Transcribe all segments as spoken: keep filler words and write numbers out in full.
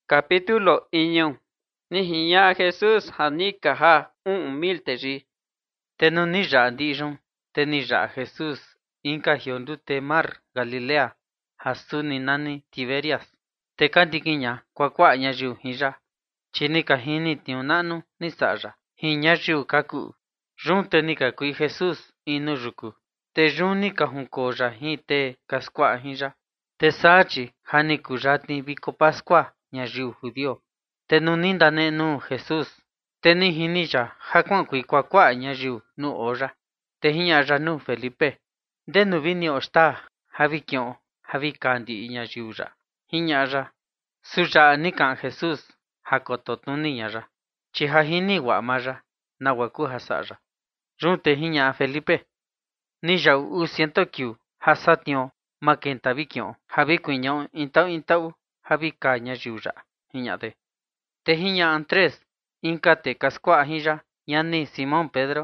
Capítulo iño. Nihiña Jesús hanikaha un mil teji. Tenu ni ra ndijon, teni ra Jesús, inka hiondute mar Galilea, hasuni nani Tiberias. Te kandikinya kwa kwa nyajiu hija. Chini kahini tionanu ni saja. Hinya jiu kaku. Jun teni kakui Jesús inu ruku. Te juni kahunko ja hi te kaskwa hija. Te sachi hani kujatni biko Pascua nyajiu judio. Tenu ninda nenu Jesús. Teni hinija hakwan kui kwa kwa nyajiu nu oja. Te hinya ranu Felipe. Denu vini osta havi kion havi kandi nyajiu ja. Hinya ja. Suja nikan Jesús hakototuni nyaja. Chiha hini wa maja na waku hasaja. Runte hinya Felipe. Ni jau u siento kiu hasation makenta vikion havi kuinyon intau intau havi ka nyajiu ja. Hinya de. Te hinya Andrés. Inka te kaskwa hija, yani Simón Pedro.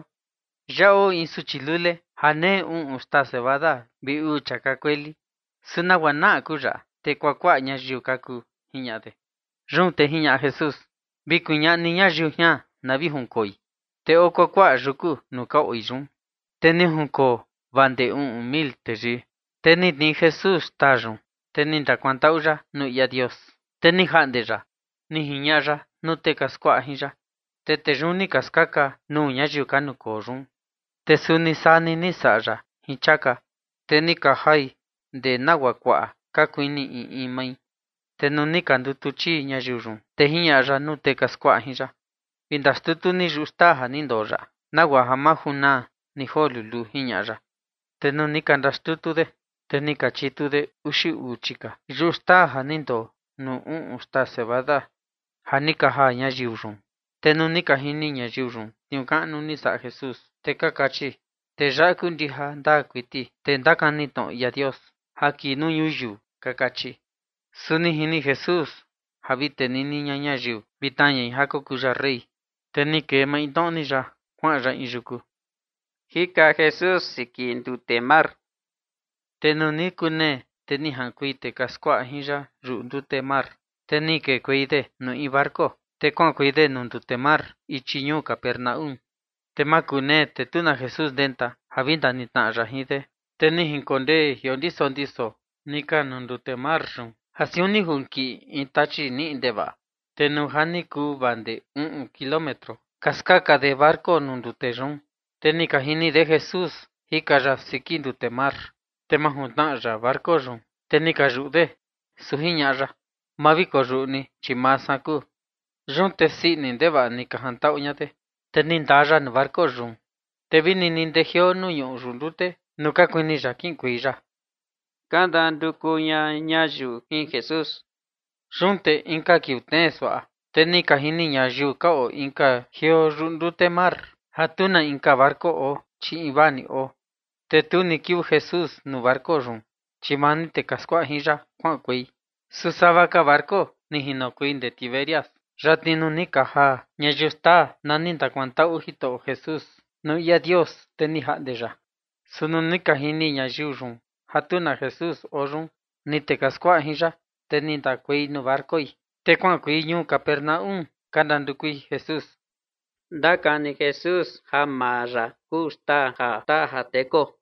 Yao insuchilule, hane un usta cebada, bi u chakakweli. Suna wana kuja, te kwakwa nyajiu kaku, hiñade. Run te hiña Jesús. Bi kuña niña jiu nya, nabi hunkoi. Te o kwakwa ruku, nuka oizun. Te ni hunko, vande un mil teji. Te ni ni Jesús tajun. Te ni ndakwanta uja, nu ya Dios. Te ni handeja, ni hiña ja. No te kaskwa hija. Te te juni kaskaka nu nyajiu kanu korun. Te suni sani ni saja hichaka. Te ni kahai de nawakwa kakuini i imai. Te no ni kandutuchi nyajiu run. Te hiñaja nu te kaskwa hija. Vindastutu ni justaha ni ndoja. Nawa hamahuna ni holulu hiñaja. Te no ni kandastutu de. Te ni kachitu de ushi uchika. Justaha ni ndo nu un usta cebada. Hanika ha nyajiu run. Te no nika hini nyajiu run. Tiunkanu ni sa Jesús. Te kakachi. Te jaku ndiha nda kuiti. Te ndakani ton ya Dios. Haki nu yuyu kakachi. Suni hini Jesús. Habite nini nya nyajiu. Bitanya hako kuja rey. Te ni ke ma inton ni ja. Juan ja injuku. Hika Jesús sikindu temar. Te no ni kune. Te ni hankuite kaskwa hija rundu temar. Te ni ke kuide no i barco. Te kon kuide no ndute mar. Ichiñu Capernaum. Te makune te tuna Jesús denta. Havinda ni tan rajide. Te ni hinkonde hiondiso ndiso. Nika no ndute mar run. Hasiuni hunki intachi ni indeba. Te no hani ku bande un, un kilómetro. Kaskaka de barco no ndute run. Te ni kahini de Jesús. Hika ja siki ndute mar. Te mahuntan ja barco run. Te ni kajude. Suhiña ja. Maviko runi chimasa ku. Run te si nindeba ni kahanta uñate. Te nindaja no barco run. Te vini nindejio nu yu rundute. Nuka kuini jakin kuija. Kanda ndukunya nyajiu hin Jesús. Run te inka kiutenswa. Te ni kahini nyajiu ka o inka hio rundute mar. Hatuna inka barco o chi ibani o. Te tu ni kiu Jesús no barco run. Chimani te kaskwa hija kwan kui. Susaba ka barco ni hinokuin de Tiberias. Ratinu ni kaha nyajusta nani ndakwanta ujito Jesús. No ya Dios te ni handeja. Sunu ni kahini nyajiu run. Hatuna Jesús o run. Ni te kaskwa hija. Te ni ndakui no barcoi. Te kwan kui nyu Capernaum. Kandandukui Jesús. Dakani Jesús hamara kusta ha taha teko.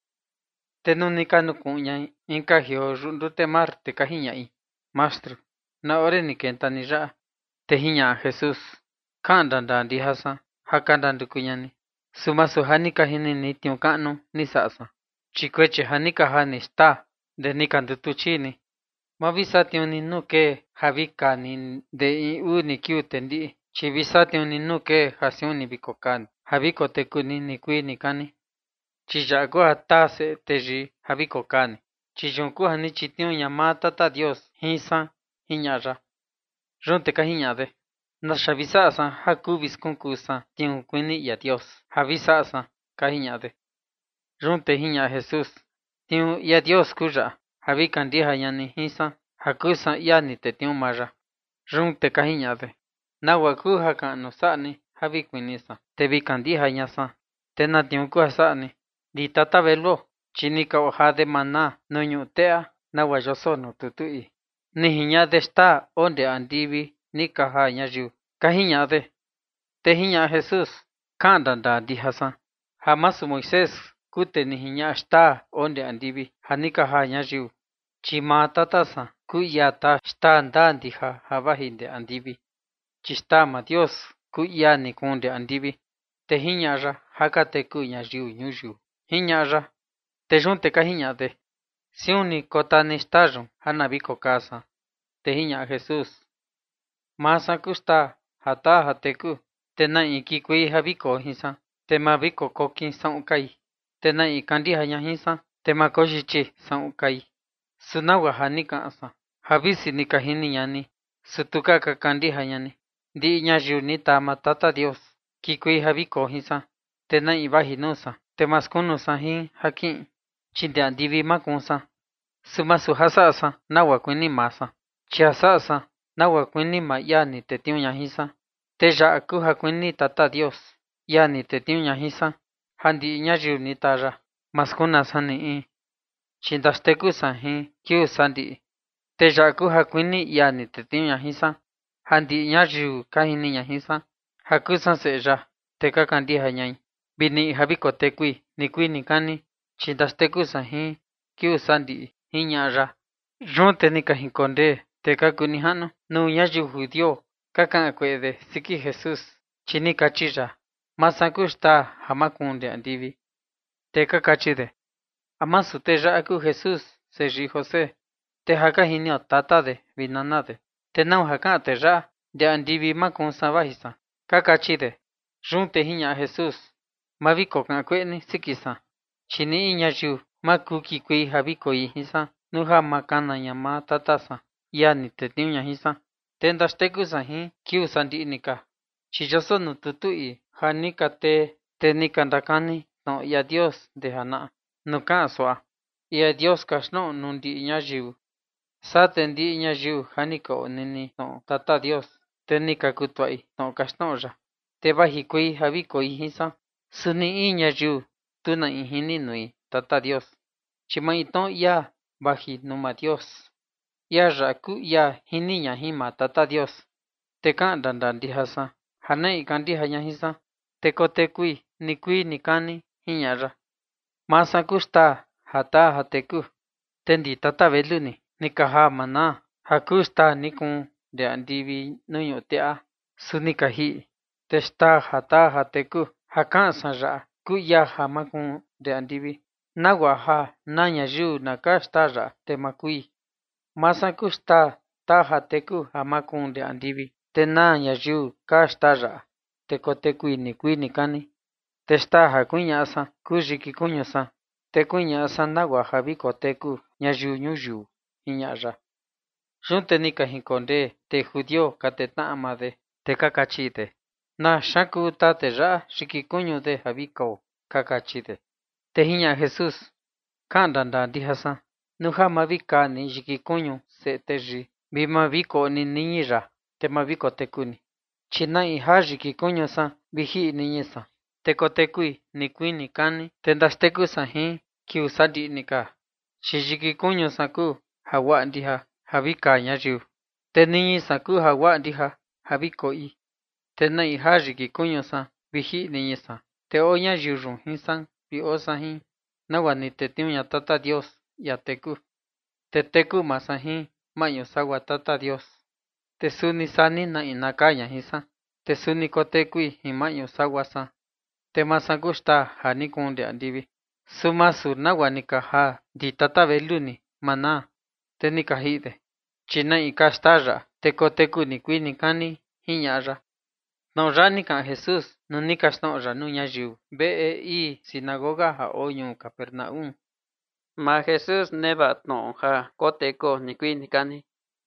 Te no ni kanu kuña inka hio rundute mar te kahiña i. Mastro, na ore ni kenta ni ja. Te hiña Jesús. Kandanda di hasa. Hakandandu kuñani. Sumasu hani kahini ni tiunkanu ni sasa. Chikweche hani kahani sta. De ni kandutuchini. Mavisa tiuni nuke havika ni de i u ni kiu tendi. Chivisa tiuni nuke hasiuni bikokan. Haviko te kuni ni kui ni kani. Chiyago hatase teji haviko kani. Chiyunku hani chitiu yamata ta Dios. Hisa hiñaja. Runte kahiñade. Nashavisa asa haku viskunkusa tiu kuini ya Dios. Havisa asa kahiñade. Runte hiña Jesús. Tiu ya Dios kuja. Havikan diha yani hisa. Hakusa yani te tiu maya. Runte kahiñade. Nawaku hakan no sani. Havikuinisa. Te vikan diha yasa. Te na tiu kuha sani. Di tata velo. Chinika oja de mana. No nyutea. Nawayoso no tutui. ni hiña de sta onde andivi ni kaha ñayiu kahiña de te hiña Jesús kandanda dihasa hamasu Moisés kute ni hiña sta onde andivi hani kaha ñayiu chima tatasa kuyata sta ndandiha habahinde andivi chistama Dios kuya ni kunde andivi te hiña ra hakate ku ñayiu ñuyu hiña ra te junte kahiña de siuni kotani stajon hanabiko casa te hiña Jesús masa kusta hata hateku te nai kikui habiko hisa te mabiko koki saukai te nai kandiha nya hisa te makoshichi saukai sunawa hanika asa habisi nikahini nyani sutuka ka kandiha nyani di ñayiu ni tama tata Dios kikui habiko hisa te nai bahinusa te maskunusa hin hakin chinde andivi makunsa sumasu hasasa nawa kwini masa chiasasa nawa kwini ma yani te tiuña hisa te ya ku hakwini tata Dios yani te tiuña hisa handi ñayiu ni tara maskuna sani i chindasteku sahin kiu sandi te ya ku hakwini yani te tiuña hisa handi ñayiu kahini ña hisa hakusan seya te kakandiha ñai bini habiko tekui ni kui ni kani chindasteku sahin kiu sandi hiña ra yunte ni kahinkonde te kakuni hano nu ñayiu judio kakan kwede siki Jesús chini kachira masakusta hamakunde andivi te kakachide amasu te aku Jesús se ri José te haka hinio tata de binanade te nau haka te ra de andivi makunsa bahisa kakachide yunte hiña Jesús maviko kan kweni sikisa chini ñayiu makuki kui habiko hisa nuha makana nyama tatasa yani te tiuña hisa te ndasteku sahin kiu sandinika chiyoso nu tutui hanika te te nikandakani no ya Dios de hana nuka soa ya Dios kasno nundi ñayiu sate ndi ñayiu haniko nini no tata Dios te nikakutwai no kasno ya te bahikui habiko hisa suni i ñayiu tuna ihini nui tata Dios chimaito ya baji numa Dios ya raku ya hiniña hima tata Dios te kandanda ndihasa hanai kandiha nya hisa te kotekui ni kui ni kani hiña ra masa kusta hata hateku tendi tata beluni ni kaha mana hakusta nikun de andivi nuño tea suni kahi testa hata hateku hakansa ra ku ya hamakun de andivi nawa ha naña yu nakasta ra te makui masa kusta ta hateku hamakun de andivi te naña yu kasta ra te kotekui ni kui ni kani te sta hakuñasa kujiki kuñasa te kuñasa nawa habiko teku ñayu ñuyu hiña ra yunte ni kahinkonde te judio kateta amade te kakachide na shaku tate ra shikikuñu de habiko kakachide te hiña Jesús kandanda dihasa nuha mavika ni shikikuñu se teji bima viko ni niñira te maviko tekuni chinai haji kikuñu sa biji niñisa te kotekui ni kui ni kani te ndasteku sahin kiu sadi nika shikikuñu saku hawa ndiha habika ñayiu te niñisa ku hawa ndiha habiko i te nai haji kikuñu sa biji niñisa te o ñayiu run hinsan bi o sahin nawa ni te tiuña tata Dios ya teku te teku masahin maño sawa tata Dios te suni sani na inakaña hisa te suni kotekui himaño sawa sa te masakusta hanikunde andivi sumasu nawa nikaha di tata beluni mana te nikahide chinai kastara te koteku ni kui ni kani hiña ra no ra nika Jesús no nikasno ra nu ñayiu be i sinagoga ha oñu Capernaum ma Jesús neba no ha koteko ni kui ni kani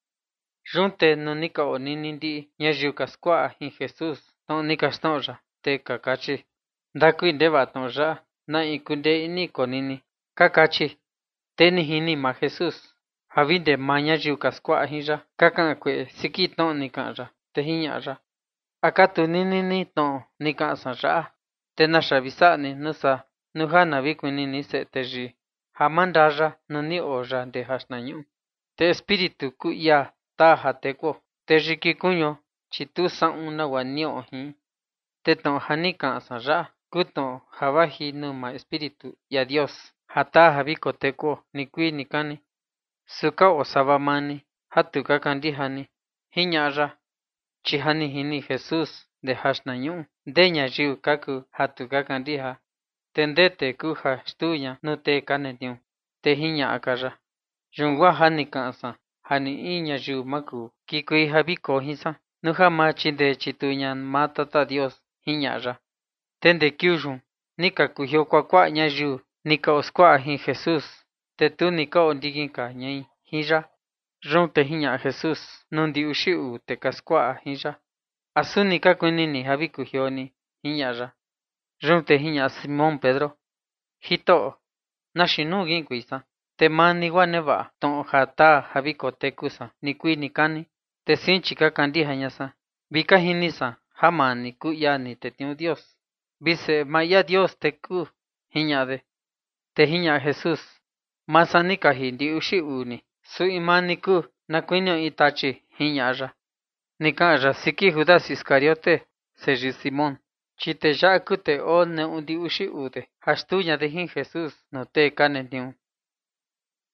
runte no nika onini ndi ñayiu kaskua hi Jesús no nikasno ra te kakachi ndakui ndeba no ra na ikunde ini konini kakachi te ni hini ma Jesús havinde ma ñayiu kaskua hi ra kakan kwe sikitno nika ra te hiña ra akatu nini ni to nika sa ra te na shabisani nusa nuhana bikwini ni se teji hamandara no ni ora de hasnañu te espíritu cuya ta hateco, te riki cuño, chitu saun na wanio hi, te ton hanika sara, kuton habaji numa espíritu ya Dios, hata habiko teco, ni kui ni kani, suka o sabamani, hatu kakandihani, hiñara, chihani hini Jesús de hasnañu, deña jiu kaku hatu kakandiha, tendete kuja stuya no te kanetiu, te hiña akara. Jungwa hani kansa, hani iña jiu maku, kikui habiko hisa, nuja machi de chituñan matata Dios, hiñara. Tende kyujun, nika kuhio kwa kwa nya jiu, nika oskwa hi Jesús, te tu nika ondiginka nyai, hija. Ron te hiña Jesús, nundi ushiu te kaskwa hija. Asuni kakunini habiku hioni, hiñara. Ron te hiña Simón Pedro. Hito, nashinu ginkuisa. Te mani waneva, ton hata habiko te kusa, ni kui ni kani. Te sinchi kakandiha nyasa. Bika hinisa, hamani kuyani te tiu Dios. Bise maya Dios te ku, hiñade. Te hiña Jesús. Masanika hindi ushi uni. Su imani ku, nakuinyo itachi, hiñara. Nikara siki Judas Iscariote, seji Simón. Chite ya kute o ne undi ushi ude. Hastuña de hin Jesús, no te kanetiu.